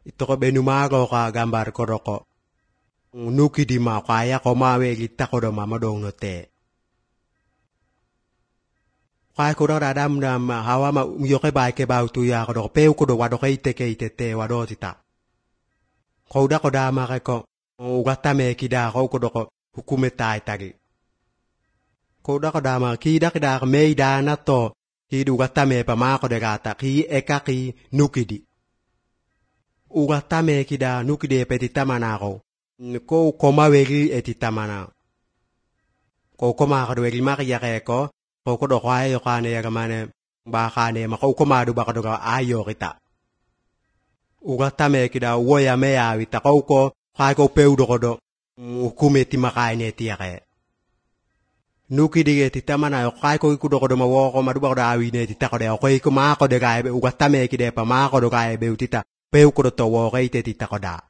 ito ko benumago ka gambar ko roko. Nuki di ma kaya ko mawe kita ko do mamadong no te. Kaya ko da dam na hawa ma yoke bai ke bau tu ya ko do peu ko do wado ke ite te wado tita. Ko da ko da ma ko ugata me kida ko do ko hukume tai tagi. Ko da ko da ma ki da me da na to ki du ugata me pa ma ko de gata ki eka ki nukidi. Ugata me kida nukidi e petita manako. Ko koma wegi etita mana. Ko koma ko wegi ma ya ko ko do kwa yo kane ya mane ba kane ma ko koma du ba ko do ayo kita. Ugata me kida wo ya me ya wita ko ko peu do ko do hukume ti makaine ti ya ke. Nuki dige ti tamana yo kai ko do ko do ma wo ko ma du ba do awi ne ti ta ko de ko ma ko de ga ugata me kide pa ma ko do ga be utita peu ko do to wo ga ite ti ta ko da.